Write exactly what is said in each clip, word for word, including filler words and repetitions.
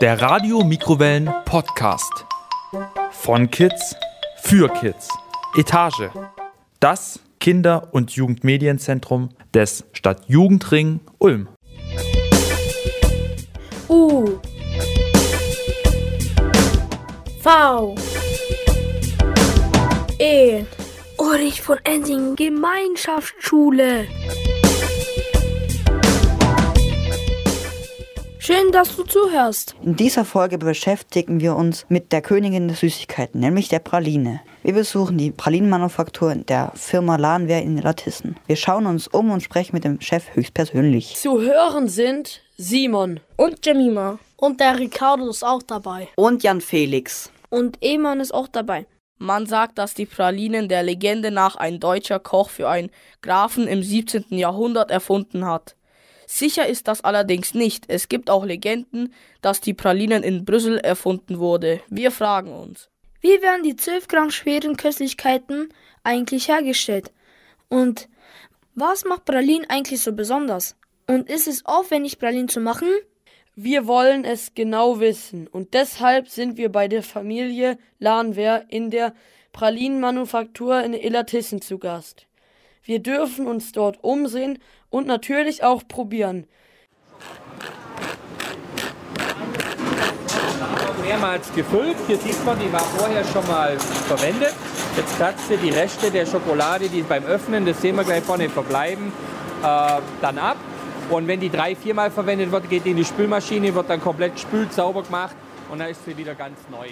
Der Radio-Mikrowellen-Podcast. Von Kids für Kids. Etage. Das Kinder- und Jugendmedienzentrum des Stadtjugendring Ulm. U. V. E. Ulrich von Ensing Gemeinschaftsschule. Schön, dass du zuhörst. In dieser Folge beschäftigen wir uns mit der Königin der Süßigkeiten, nämlich der Praline. Wir besuchen die Pralinenmanufaktur der Firma Lahnwehr in Illertissen. Wir schauen uns um und sprechen mit dem Chef höchstpersönlich. Zu hören sind Simon Und Jemima. Und der Ricardo ist auch dabei. Und Jan Felix. Und Eman ist auch dabei. Man sagt, dass die Pralinen der Legende nach ein deutscher Koch für einen Grafen im siebzehnten Jahrhundert erfunden hat. Sicher ist das allerdings nicht. Es gibt auch Legenden, dass die Pralinen in Brüssel erfunden wurde. Wir fragen uns: Wie werden die zwölf Gramm schweren Köstlichkeiten eigentlich hergestellt? Und was macht Pralinen eigentlich so besonders? Und ist es aufwendig, Pralinen zu machen? Wir wollen es genau wissen und deshalb sind wir bei der Familie Lahnwehr in der Pralinenmanufaktur in Illertissen zu Gast. Wir dürfen uns dort umsehen und natürlich auch probieren. Mehrmals gefüllt. Hier sieht man, die war vorher schon mal verwendet. Jetzt kratzt sie die Reste der Schokolade, die beim Öffnen, das sehen wir gleich vorne, verbleiben, äh, dann ab. Und wenn die drei, viermal verwendet wird, geht die in die Spülmaschine, wird dann komplett gespült, sauber gemacht und dann ist sie wieder ganz neu.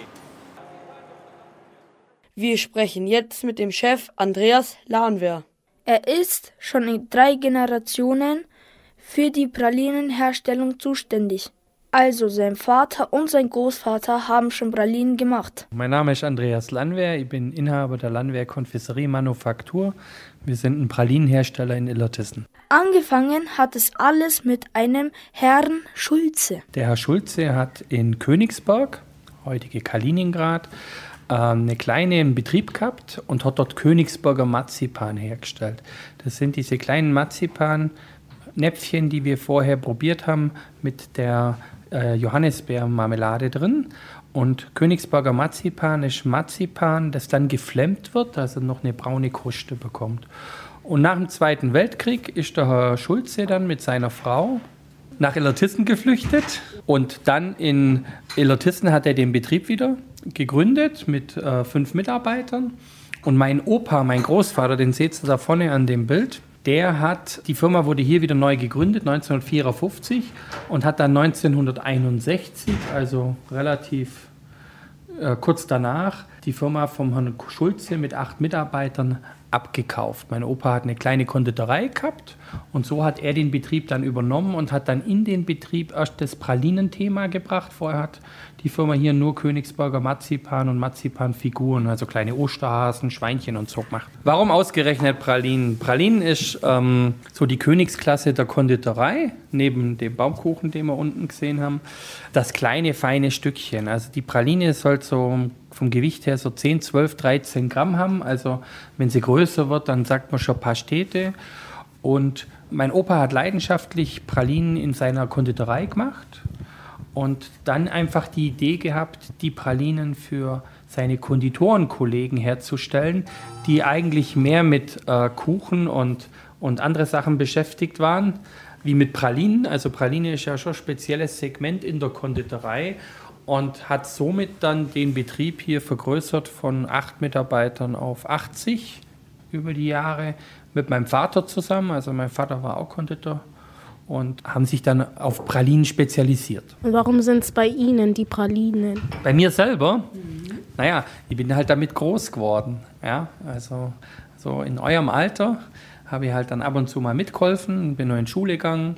Wir sprechen jetzt mit dem Chef Andreas Lahnwehr. Er ist schon in drei Generationen für die Pralinenherstellung zuständig. Also sein Vater und sein Großvater haben schon Pralinen gemacht. Mein Name ist Andreas Lahnwehr, ich bin Inhaber der Lahnwehr Konfiserie Manufaktur. Wir sind ein Pralinenhersteller in Illertissen. Angefangen hat es alles mit einem Herrn Schulze. Der Herr Schulze hat in Königsberg, heutige Kaliningrad, eine kleine Betrieb gehabt und hat dort Königsberger Marzipan hergestellt. Das sind diese kleinen Marzipan-Näpfchen, die wir vorher probiert haben mit der äh, Johannisbeermarmelade drin. Und Königsberger Marzipan ist Marzipan, das dann geflemmt wird, also noch eine braune Kruste bekommt. Und nach dem Zweiten Weltkrieg ist der Herr Schulze dann mit seiner Frau nach Illertissen geflüchtet und dann in Illertissen hat er den Betrieb wieder gegründet mit äh, fünf Mitarbeitern. Und mein Opa, mein Großvater, den seht ihr da vorne an dem Bild, der hat, die Firma wurde hier wieder neu gegründet, neunzehnhundertvierundfünfzig und hat dann neunzehnhunderteinundsechzig, also relativ äh, kurz danach, die Firma vom Herrn Schulze mit acht Mitarbeitern abgekauft. Mein Opa hat eine kleine Konditorei gehabt und so hat er den Betrieb dann übernommen und hat dann in den Betrieb erst das Pralinenthema gebracht. Vorher hat die Firma hier nur Königsberger Marzipan und Marzipanfiguren, also kleine Osterhasen, Schweinchen und so gemacht. Warum ausgerechnet Pralinen? Pralinen ist ähm, so die Königsklasse der Konditorei, neben dem Baumkuchen, den wir unten gesehen haben. Das kleine, feine Stückchen. Also die Praline soll so vom Gewicht her so zehn, zwölf, dreizehn Gramm haben. Also wenn sie größer wird, dann sagt man schon Pastete. Und mein Opa hat leidenschaftlich Pralinen in seiner Konditorei gemacht und dann einfach die Idee gehabt, die Pralinen für seine Konditorenkollegen herzustellen, die eigentlich mehr mit äh, Kuchen und, und andere Sachen beschäftigt waren, wie mit Pralinen. Also Praline ist ja schon ein spezielles Segment in der Konditorei. Und hat somit dann den Betrieb hier vergrößert von acht Mitarbeitern auf achtzig über die Jahre mit meinem Vater zusammen. Also mein Vater war auch Konditor und haben sich dann auf Pralinen spezialisiert. Und warum sind es bei Ihnen die Pralinen? Bei mir selber? Mhm. Naja, ich bin halt damit groß geworden. Ja, also so in eurem Alter habe ich halt dann ab und zu mal mitgeholfen, bin noch in die Schule gegangen.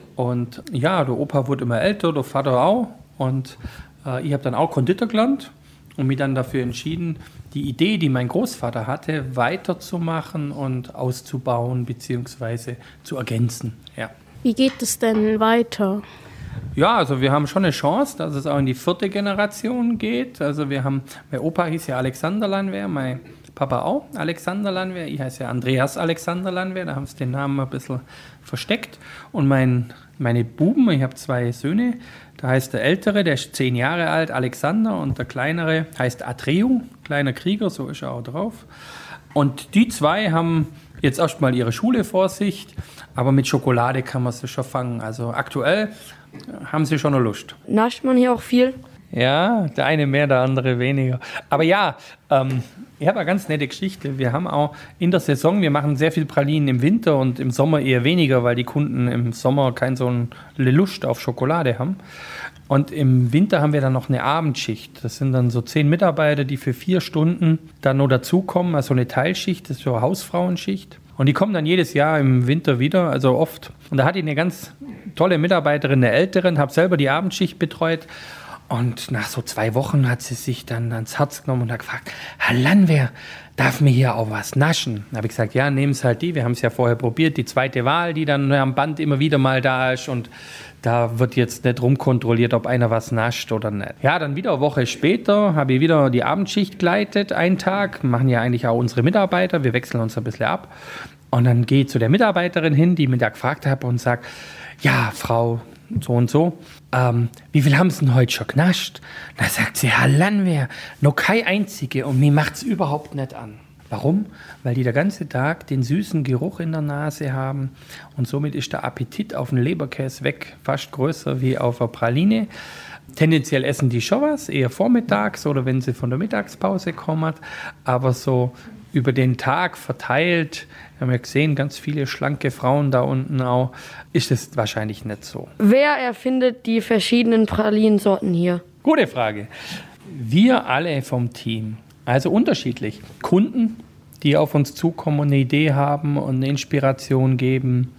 Und ja, der Opa wurde immer älter, der Vater auch. Und ich habe dann auch Konditor gelernt und mich dann dafür entschieden, die Idee, die mein Großvater hatte, weiterzumachen und auszubauen bzw. zu ergänzen. Ja. Wie geht es denn weiter? Ja, also wir haben schon eine Chance, dass es auch in die vierte Generation geht. Also wir haben, mein Opa hieß ja Alexander Lahnwehr, mein Papa auch, Alexander Landwehr. Ich heiße ja Andreas Alexander Landwehr, da haben sie den Namen ein bisschen versteckt. Und mein, meine Buben, ich habe zwei Söhne, da heißt der Ältere, der ist zehn Jahre alt, Alexander, und der Kleinere heißt Atreu, kleiner Krieger, so ist er auch drauf. Und die zwei haben jetzt erstmal ihre Schule vor sich, aber mit Schokolade kann man sie schon fangen. Also aktuell haben sie schon eine Lust. Nascht man hier auch viel? Ja, der eine mehr, der andere weniger. Aber ja, ähm, ich habe eine ganz nette Geschichte. Wir haben auch in der Saison, wir machen sehr viel Pralinen im Winter und im Sommer eher weniger, weil die Kunden im Sommer keine so eine Lust auf Schokolade haben. Und im Winter haben wir dann noch eine Abendschicht. Das sind dann so zehn Mitarbeiter, die für vier Stunden dann noch dazukommen. Also eine Teilschicht, das ist so eine Hausfrauenschicht. Und die kommen dann jedes Jahr im Winter wieder, also oft. Und da hatte ich eine ganz tolle Mitarbeiterin, eine Älteren, habe selber die Abendschicht betreut. Und nach so zwei Wochen hat sie sich dann ans Herz genommen und hat gefragt, Herr Landwehr, darf mir hier auch was naschen? Da habe ich gesagt, ja, nehmen Sie halt die, wir haben es ja vorher probiert, die zweite Wahl, die dann am Band immer wieder mal da ist und da wird jetzt nicht rumkontrolliert, ob einer was nascht oder nicht. Ja, dann wieder eine Woche später habe ich wieder die Abendschicht geleitet, einen Tag, machen ja eigentlich auch unsere Mitarbeiter, wir wechseln uns ein bisschen ab. Und dann gehe ich zu der Mitarbeiterin hin, die mich da gefragt hat und sagt, ja, Frau so und so, ähm, wie viel haben Sie denn heute schon genascht? Da sagt sie, Herr Landwehr, noch kein einzige und mir macht es überhaupt nicht an. Warum? Weil die den ganzen Tag den süßen Geruch in der Nase haben und somit ist der Appetit auf den Leberkäse weg, fast größer wie auf eine Praline. Tendenziell essen die schon was, eher vormittags oder wenn sie von der Mittagspause kommen, aber so über den Tag verteilt, wir haben ja gesehen, ganz viele schlanke Frauen da unten auch, ist es wahrscheinlich nicht so. Wer erfindet die verschiedenen Pralinensorten hier? Gute Frage. Wir alle vom Team, also unterschiedlich. Kunden, die auf uns zukommen und eine Idee haben und eine Inspiration geben.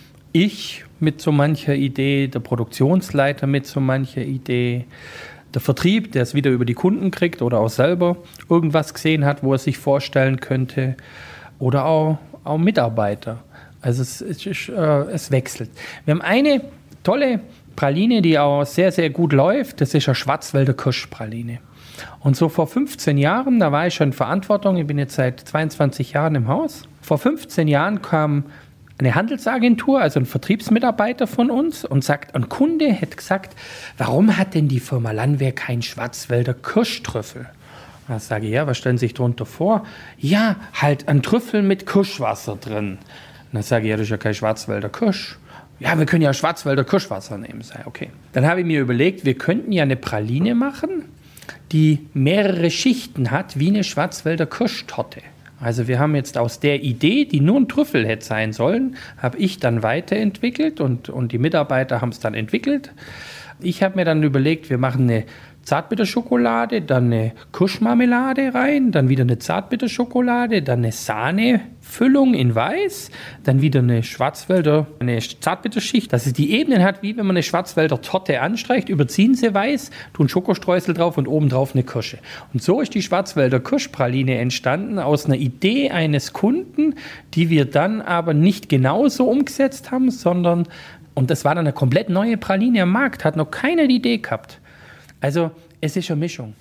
Ich mit so mancher Idee, der Produktionsleiter mit so mancher Idee. Der Vertrieb, der es wieder über die Kunden kriegt oder auch selber irgendwas gesehen hat, wo er sich vorstellen könnte. Oder auch, auch Mitarbeiter. Also es, es, ist, äh, es wechselt. Wir haben eine tolle Praline, die auch sehr, sehr gut läuft. Das ist eine Schwarzwälder Kirschpraline. Und so vor fünfzehn Jahren, da war ich schon in Verantwortung, ich bin jetzt seit zweiundzwanzig Jahren im Haus. Vor fünfzehn Jahren kam eine Handelsagentur, also ein Vertriebsmitarbeiter von uns und sagt, ein Kunde hätte gesagt, warum hat denn die Firma Landwehr keinen Schwarzwälder Kirschtrüffel? Da sage ich, ja, was stellen Sie sich darunter vor? Ja, halt ein Trüffel mit Kirschwasser drin. Und dann sage ich, ja, das ist ja kein Schwarzwälder Kirsch. Ja, wir können ja Schwarzwälder Kirschwasser nehmen. Sag ich, okay. Dann habe ich mir überlegt, wir könnten ja eine Praline machen, die mehrere Schichten hat, wie eine Schwarzwälder Kirschtorte. Also wir haben jetzt aus der Idee, die nur ein Trüffel hätte sein sollen, habe ich dann weiterentwickelt und, und die Mitarbeiter haben es dann entwickelt. Ich habe mir dann überlegt, wir machen eine Zartbitterschokolade, dann eine Kirschmarmelade rein, dann wieder eine Zartbitterschokolade, dann eine Sahnefüllung in weiß, dann wieder eine Schwarzwälder, eine Zartbitterschicht, dass es die Ebenen hat, wie wenn man eine Schwarzwälder Torte anstreicht, überziehen sie weiß, tun Schokostreusel drauf und obendrauf eine Kirsche. Und so ist die Schwarzwälder Kirschpraline entstanden aus einer Idee eines Kunden, die wir dann aber nicht genauso umgesetzt haben, sondern, und das war dann eine komplett neue Praline am Markt, hat noch keiner die Idee gehabt. Also, es ist eine Mischung.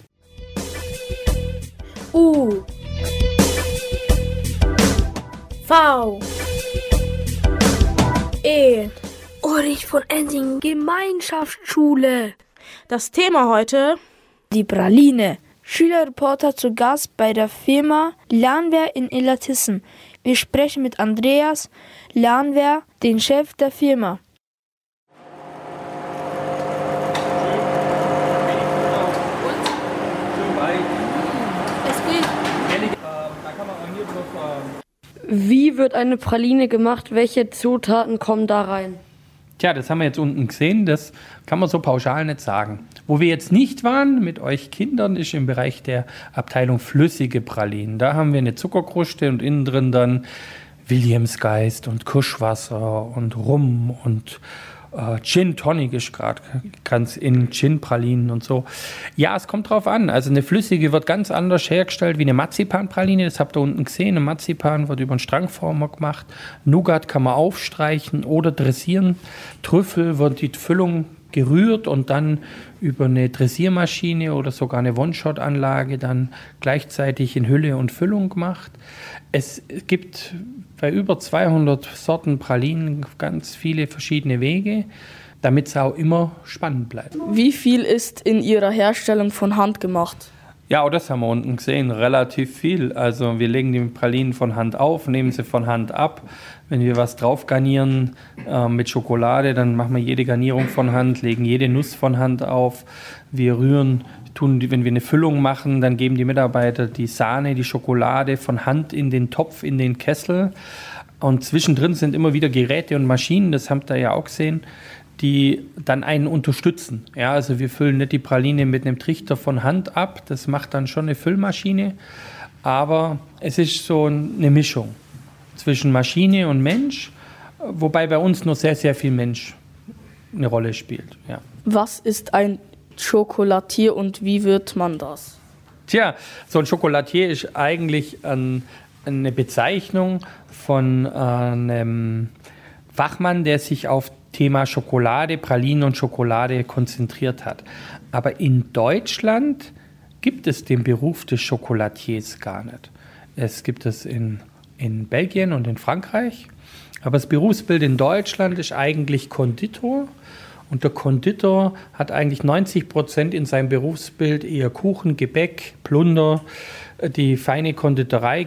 U. V. E. Ulrich von Ensing, Gemeinschaftsschule. Das Thema heute: die Praline. Schülerreporter zu Gast bei der Firma Landwehr in Illertissen. Wir sprechen mit Andreas Landwehr, den Chef der Firma. Wie wird eine Praline gemacht? Welche Zutaten kommen da rein? Tja, das haben wir jetzt unten gesehen, das kann man so pauschal nicht sagen. Wo wir jetzt nicht waren mit euch Kindern, ist im Bereich der Abteilung flüssige Pralinen. Da haben wir eine Zuckerkruste und innen drin dann Williamsgeist und Kirschwasser und Rum und äh, Gin Tonic ist gerade ganz in Gin-Pralinen und so. Ja, es kommt drauf an. Also eine flüssige wird ganz anders hergestellt wie eine Marzipanpraline. Das habt ihr unten gesehen. Ein Marzipan wird über einen Strangformer gemacht. Nougat kann man aufstreichen oder dressieren. Trüffel wird die Füllung gerührt und dann über eine Dressiermaschine oder sogar eine One-Shot-Anlage dann gleichzeitig in Hülle und Füllung gemacht. Es gibt bei über zweihundert Sorten Pralinen ganz viele verschiedene Wege, damit es auch immer spannend bleibt. Wie viel ist in Ihrer Herstellung von Hand gemacht? Ja, auch das haben wir unten gesehen, relativ viel. Also wir legen die Pralinen von Hand auf, nehmen sie von Hand ab. Wenn wir was drauf garnieren äh, mit Schokolade, dann machen wir jede Garnierung von Hand, legen jede Nuss von Hand auf. Wir rühren, tun, wenn wir eine Füllung machen, dann geben die Mitarbeiter die Sahne, die Schokolade von Hand in den Topf, in den Kessel. Und zwischendrin sind immer wieder Geräte und Maschinen, das habt ihr ja auch gesehen, die dann einen unterstützen. Ja, also wir füllen nicht die Praline mit einem Trichter von Hand ab, das macht dann schon eine Füllmaschine, aber es ist so eine Mischung zwischen Maschine und Mensch, wobei bei uns nur sehr, sehr viel Mensch eine Rolle spielt. Ja. Was ist ein Chocolatier und wie wird man das? Tja, so ein Chocolatier ist eigentlich ein, eine Bezeichnung von einem Fachmann, der sich auf Thema Schokolade, Pralinen und Schokolade konzentriert hat. Aber in Deutschland gibt es den Beruf des Chocolatiers gar nicht. Es gibt es in, in Belgien und in Frankreich. Aber das Berufsbild in Deutschland ist eigentlich Konditor. Und der Konditor hat eigentlich neunzig Prozent in seinem Berufsbild eher Kuchen, Gebäck, Plunder, die feine Konditorei,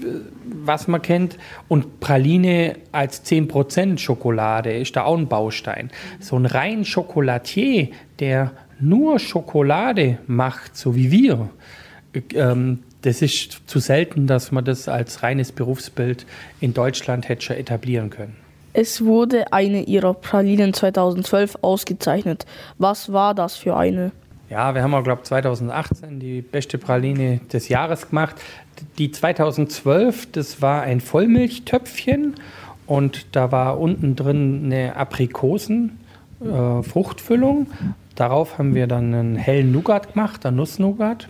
was man kennt. Und Praline als zehn Prozent Schokolade ist da auch ein Baustein. So ein rein Chocolatier, der nur Schokolade macht, so wie wir, ähm, das ist zu selten, dass man das als reines Berufsbild in Deutschland hätte schon etablieren können. Es wurde eine Ihrer Pralinen zweitausendzwölf ausgezeichnet. Was war das für eine? Ja, wir haben auch, glaube ich, zweitausendachtzehn die beste Praline des Jahres gemacht. Die zweitausendzwölf, das war ein Vollmilchtöpfchen und da war unten drin eine Aprikosen-Fruchtfüllung. Äh, Darauf haben wir dann einen hellen Nougat gemacht, einen Nussnougat.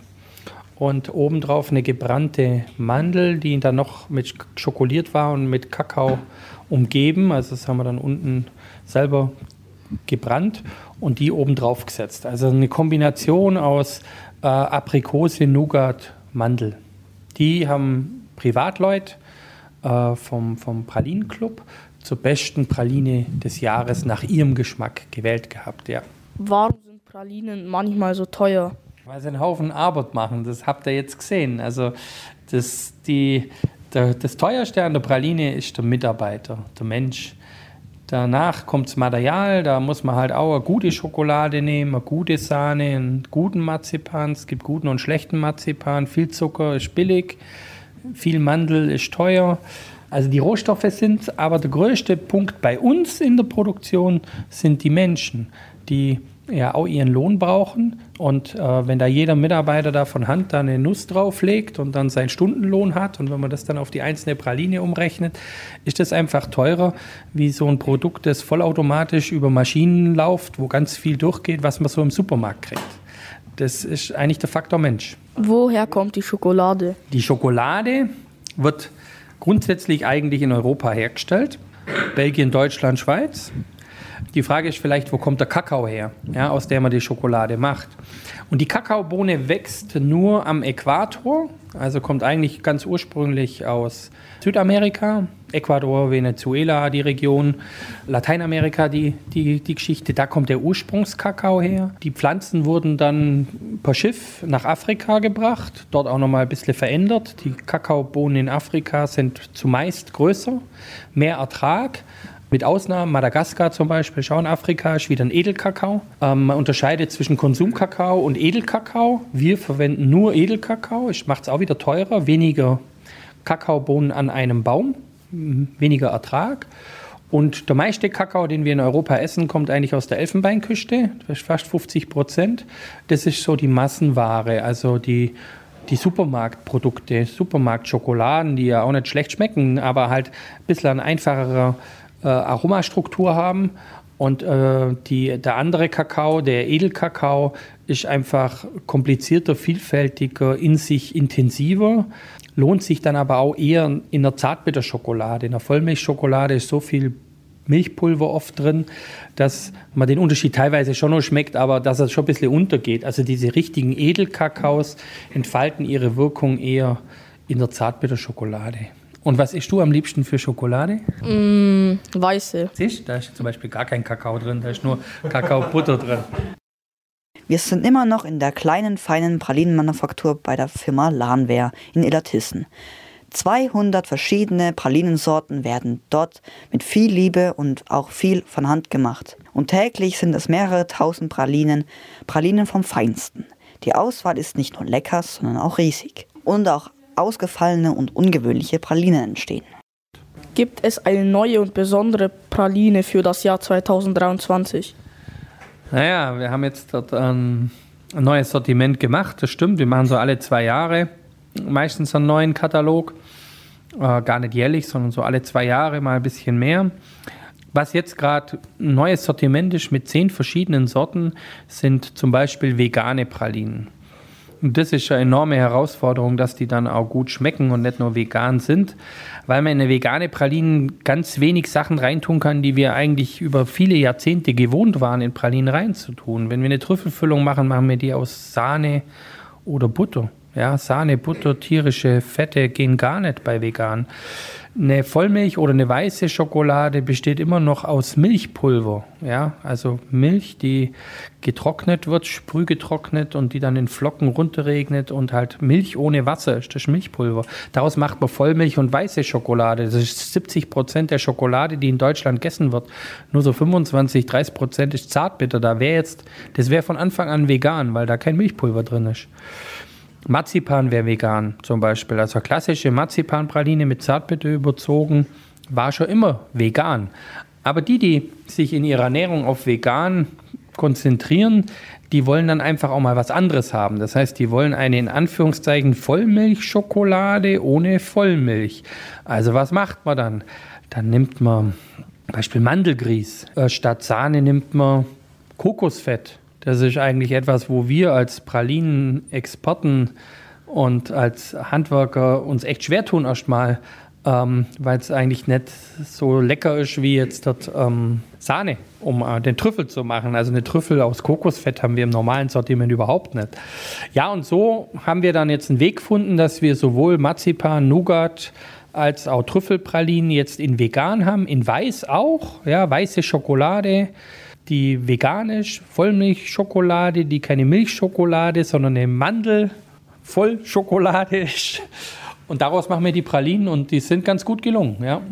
Und obendrauf eine gebrannte Mandel, die dann noch mit schokoliert war und mit Kakao umgeben. Also das haben wir dann unten selber gebrannt und die oben drauf gesetzt. Also eine Kombination aus äh, Aprikose, Nougat, Mandel. Die haben Privatleute äh, vom, vom Pralinenclub zur besten Praline des Jahres nach ihrem Geschmack gewählt gehabt. Ja. Warum sind Pralinen manchmal so teuer? Weil sie einen Haufen Arbeit machen, das habt ihr jetzt gesehen. Also das, die, der, das teuerste an der Praline ist der Mitarbeiter, der Mensch. Danach kommt das Material, da muss man halt auch eine gute Schokolade nehmen, eine gute Sahne, einen guten Marzipan. Es gibt guten und schlechten Marzipan, viel Zucker ist billig, viel Mandel ist teuer. Also die Rohstoffe sind, aber der größte Punkt bei uns in der Produktion sind die Menschen, die ja auch ihren Lohn brauchen. Und äh, wenn da jeder Mitarbeiter da von Hand da eine Nuss drauflegt und dann seinen Stundenlohn hat und wenn man das dann auf die einzelne Praline umrechnet, ist das einfach teurer wie so ein Produkt, das vollautomatisch über Maschinen läuft, wo ganz viel durchgeht, was man so im Supermarkt kriegt. Das ist eigentlich der Faktor Mensch. Woher kommt die Schokolade? Die Schokolade wird grundsätzlich eigentlich in Europa hergestellt. Belgien, Deutschland, Schweiz. Die Frage ist vielleicht, wo kommt der Kakao her, ja, aus der man die Schokolade macht. Und die Kakaobohne wächst nur am Äquator, also kommt eigentlich ganz ursprünglich aus Südamerika, Ecuador, Venezuela, die Region, Lateinamerika, die, die, die Geschichte, da kommt der Ursprungskakao her. Die Pflanzen wurden dann per Schiff nach Afrika gebracht, dort auch nochmal ein bisschen verändert. Die Kakaobohnen in Afrika sind zumeist größer, mehr Ertrag. Mit Ausnahmen, Madagaskar zum Beispiel, schau in Afrika, ist wieder ein Edelkakao. Ähm, man unterscheidet zwischen Konsumkakao und Edelkakao. Wir verwenden nur Edelkakao, macht es auch wieder teurer, weniger Kakaobohnen an einem Baum, weniger Ertrag. Und der meiste Kakao, den wir in Europa essen, kommt eigentlich aus der Elfenbeinküste, das ist fast fünfzig Prozent. Das ist so die Massenware, also die Die Supermarktprodukte, Supermarktschokoladen, die ja auch nicht schlecht schmecken, aber halt ein bisschen eine einfachere äh, Aromastruktur haben. Und äh, die, der andere Kakao, der Edelkakao, ist einfach komplizierter, vielfältiger, in sich intensiver. Lohnt sich dann aber auch eher in der Zartbitterschokolade. In der Vollmilchschokolade ist so viel Milchpulver oft drin, dass man den Unterschied teilweise schon noch schmeckt, aber dass es schon ein bisschen untergeht. Also diese richtigen Edelkakaos entfalten ihre Wirkung eher in der Zartbitterschokolade. Und was isst du am liebsten für Schokolade? Mm, weiße. Siehst du, da ist zum Beispiel gar kein Kakao drin, da ist nur Kakaobutter drin. Wir sind immer noch in der kleinen, feinen Pralinenmanufaktur bei der Firma Lahnwehr in Illertissen. zweihundert verschiedene Pralinensorten werden dort mit viel Liebe und auch viel von Hand gemacht. Und täglich sind es mehrere tausend Pralinen, Pralinen vom Feinsten. Die Auswahl ist nicht nur lecker, sondern auch riesig. Und auch ausgefallene und ungewöhnliche Pralinen entstehen. Gibt es eine neue und besondere Praline für das Jahr zweitausenddreiundzwanzig? Naja, wir haben jetzt dort ein, ein neues Sortiment gemacht, das stimmt. Wir machen so alle zwei Jahre meistens einen neuen Katalog. Äh, gar nicht jährlich, sondern so alle zwei Jahre mal ein bisschen mehr. Was jetzt gerade ein neues Sortiment ist mit zehn verschiedenen Sorten, sind zum Beispiel vegane Pralinen. Und das ist eine enorme Herausforderung, dass die dann auch gut schmecken und nicht nur vegan sind, weil man in eine vegane Pralinen ganz wenig Sachen reintun kann, die wir eigentlich über viele Jahrzehnte gewohnt waren, in Pralinen reinzutun. Wenn wir eine Trüffelfüllung machen, machen wir die aus Sahne oder Butter. Ja, Sahne, Butter, tierische Fette gehen gar nicht bei vegan. Eine Vollmilch oder eine weiße Schokolade besteht immer noch aus Milchpulver. Ja, also Milch, die getrocknet wird, sprühgetrocknet und die dann in Flocken runterregnet und halt Milch ohne Wasser ist das Milchpulver. Daraus macht man Vollmilch und weiße Schokolade. Das ist siebzig Prozent der Schokolade, die in Deutschland gegessen wird. Nur so fünfundzwanzig, dreißig Prozent ist Zartbitter. Da wäre jetzt, das wäre von Anfang an vegan, weil da kein Milchpulver drin ist. Marzipan wäre vegan zum Beispiel. Also klassische Marzipanpraline mit Zartbitter überzogen war schon immer vegan. Aber die, die sich in ihrer Ernährung auf vegan konzentrieren, die wollen dann einfach auch mal was anderes haben. Das heißt, die wollen eine in Anführungszeichen Vollmilchschokolade ohne Vollmilch. Also was macht man dann? Dann nimmt man zum Beispiel Mandelgrieß. Statt Sahne nimmt man Kokosfett. Das ist eigentlich etwas, wo wir als Pralinen-Experten und als Handwerker uns echt schwer tun erstmal, ähm, weil es eigentlich nicht so lecker ist wie jetzt dort ähm, Sahne, um äh, den Trüffel zu machen. Also eine Trüffel aus Kokosfett haben wir im normalen Sortiment überhaupt nicht. Ja, und so haben wir dann jetzt einen Weg gefunden, dass wir sowohl Marzipan, Nougat als auch Trüffelpralinen jetzt in vegan haben, in weiß auch, ja, weiße Schokolade, die veganisch, Vollmilchschokolade, die keine Milchschokolade, sondern eine Mandel-Vollschokolade ist. Und daraus machen wir die Pralinen und die sind ganz gut gelungen, ja.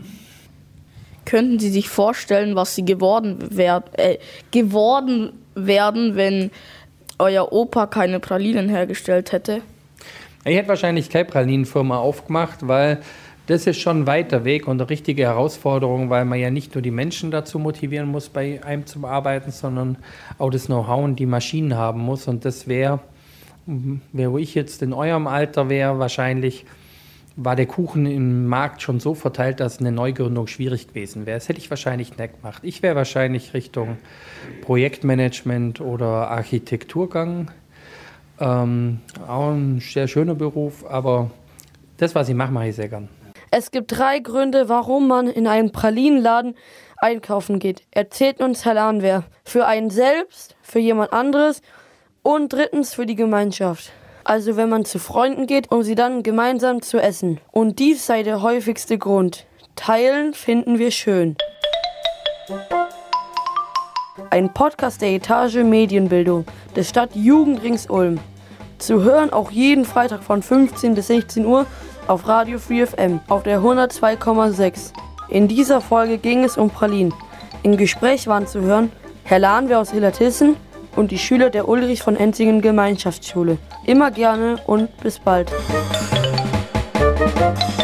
Könnten Sie sich vorstellen, was Sie geworden, wär, äh, geworden werden, wenn euer Opa keine Pralinen hergestellt hätte? Ich hätte wahrscheinlich keine Pralinenfirma aufgemacht, weil das ist schon ein weiter Weg und eine richtige Herausforderung, weil man ja nicht nur die Menschen dazu motivieren muss, bei einem zu arbeiten, sondern auch das Know-how und die Maschinen haben muss. Und das wäre, wo ich jetzt in eurem Alter wäre, wahrscheinlich war der Kuchen im Markt schon so verteilt, dass eine Neugründung schwierig gewesen wäre. Das hätte ich wahrscheinlich nicht gemacht. Ich wäre wahrscheinlich Richtung Projektmanagement oder Architektur gegangen. Ähm, auch ein sehr schöner Beruf, aber das, was ich mache, mache ich sehr gern. Es gibt drei Gründe, warum man in einen Pralinenladen einkaufen geht. Erzählt uns Herr Lahnwehr. Für einen selbst, für jemand anderes und drittens für die Gemeinschaft. Also wenn man zu Freunden geht, um sie dann gemeinsam zu essen. Und dies sei der häufigste Grund. Teilen finden wir schön. Ein Podcast der Etage Medienbildung des Stadtjugendrings Ulm. Zu hören auch jeden Freitag von fünfzehn bis sechzehn Uhr auf Radio vier F M auf der hundertzwei Komma sechs. In dieser Folge ging es um Pralinen. Im Gespräch waren zu hören Herr Lahnwehr aus Illertissen und die Schüler der Ulrich von Enzingen Gemeinschaftsschule. Immer gerne und bis bald.